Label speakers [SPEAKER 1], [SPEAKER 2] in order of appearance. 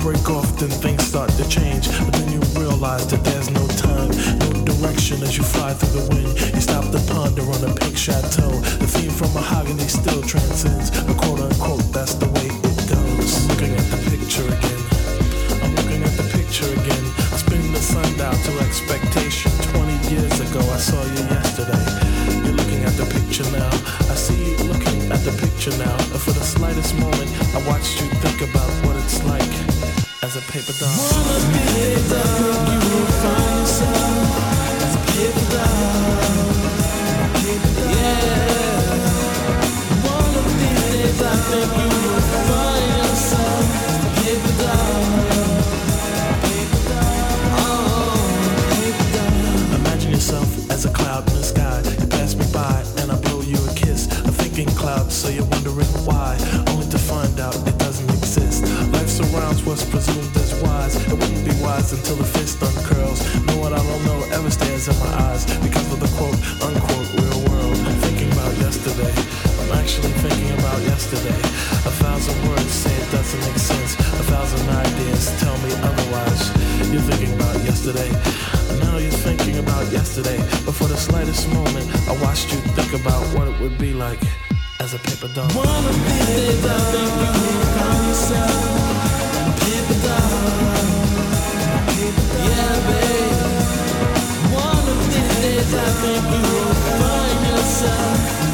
[SPEAKER 1] break off, then things start to change. But then you realize that there's no time, no direction as you fly through the wind. You stop to ponder on a pink chateau. The theme from Mahogany still transcends, but quote unquote, that's the way it goes. I'm looking at the picture again. I'm looking at the picture again. Spinning the sundial to expectation. 20 years ago, I saw you yesterday. You're looking at the picture now. I see you looking at the picture now. And for the slightest moment, I watched you think about what it's like as a paper doll.
[SPEAKER 2] One of these days I think you will find yourself as a paper doll. Yeah. One of these days I think you will find yourself as a paper doll.
[SPEAKER 1] Imagine yourself as a cloud in the sky. You pass me by and I blow you a kiss. A thinking cloud, so you're wondering why, only to find out it doesn't exist. Life surrounds what's presumed as wise. It wouldn't be wise until the fist uncurls. Know what I don't know ever stares in my eyes because of the quote unquote real world. I'm thinking about yesterday. I'm actually thinking about yesterday. 1,000 words say it doesn't make sense. 1,000 ideas tell me otherwise. You're thinking about yesterday. Now you're thinking about yesterday. But for the slightest moment, I watched you think about what it would be like as a paper doll.
[SPEAKER 2] One of these days I think you will find yourself a paper doll. Yeah, babe. One of these days I think you will find yourself